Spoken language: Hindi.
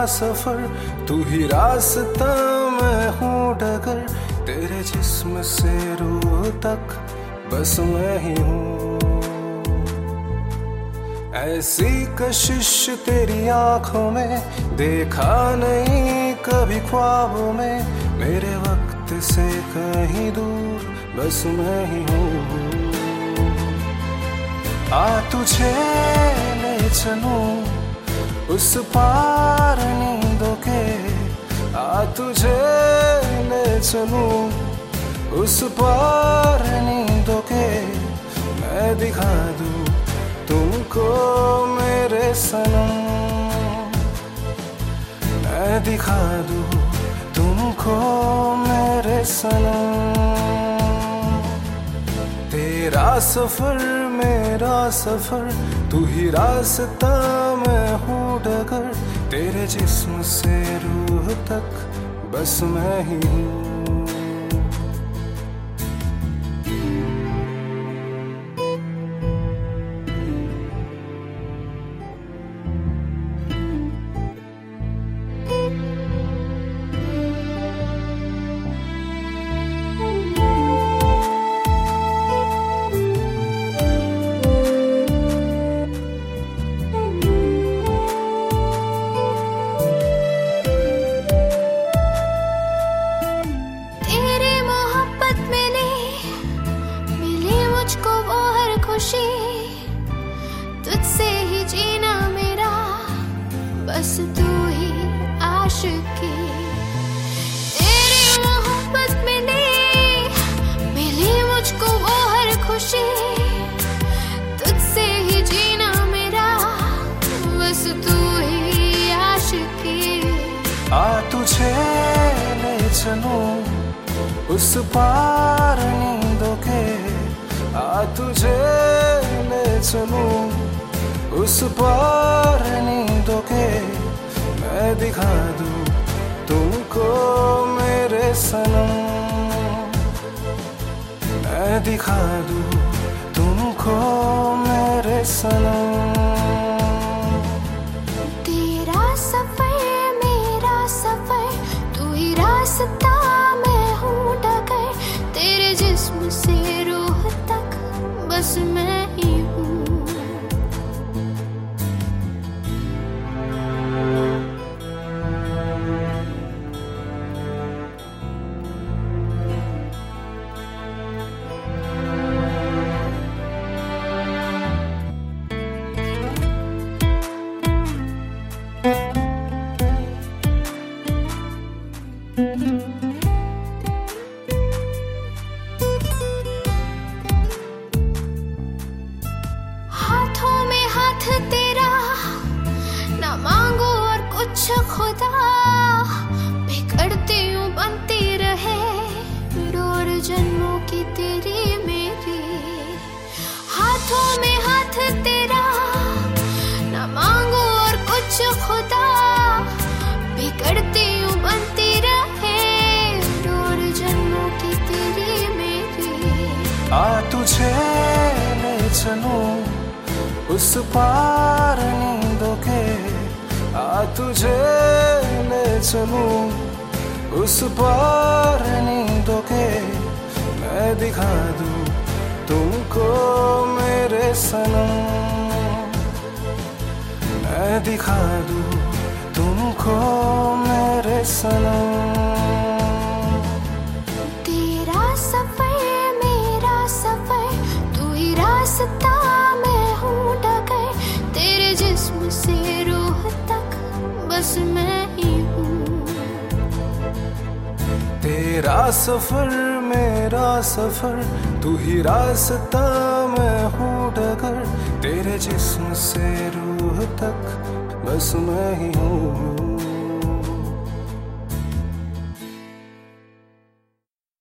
सफर, तू ही रास्ता मैं हूँ डगर, तेरे जिस्म से रूह तक बस मैं ही हूँ। ऐसी कशिश तेरी आंखों में देखा नहीं कभी ख्वाबों में, मेरे वक्त से कहीं दूर बस मैं ही हूँ। आ तुझे ले चलूं उस पार नींदों के, आ तुझे ले चलूं उस पार नींदों के, मैं दिखा दूं तुमको मेरे सनम, मैं दिखा दूं तुमको मेरे सनम। तेरा सफर मेरा सफर, तू ही रास्ता मैं हूँ डगर, तेरे जिस्म से रूह तक बस मैं ही हूँ। तुझसे ही जीना मेरा, बस तू ही आशिकी। तेरी मोहब्बत मिली मुझको वो हर खुशी, तुझसे ही जीना मेरा, बस तू ही आशिकी। आ तुझे ले चलूं उस पार नींदों के, आ तुझे ले चलूं उस पार नींदों के, मैं दिखा दूं तुमको मेरे सनम, मैं दिखा दूं तुमको मेरे सनम। तेरा सफर मेरा सफर, तू ही रास्ता मैं हूँ डगर, तेरे जिस्म से रूह तक बस मैं ही हूँ। हाथों में हाथ तेरा, ना मांगो और कुछ खुदा, बिगड़ती हूँ बनती रहे डोर जन्मों की तेरी मेरी। हाथों में हाथ तेरा, ना मांगो और कुछ खुदा, बिगड़ती हूँ बनती रहे डोर जन्मों की तेरी मेरी। आ तुझे ले चलूं उस पार नींदों के, आ तुझे ले चलूं उस पार नींदों के, मैं दिखा दूं तुमको मेरे सनम, मैं दिखा दूं तुमको मेरे सनम। तेरा सफर मेरा सफर, तू ही रास्ता मैं हूँ डगर, तेरे जिस्म से रूह तक बस मैं ही हूँ। तेरा सफर मेरा सफर, तू ही रास्ता मैं हूँ डगर, तेरे जिस्म से रूह तक बस मैं ही हूँ।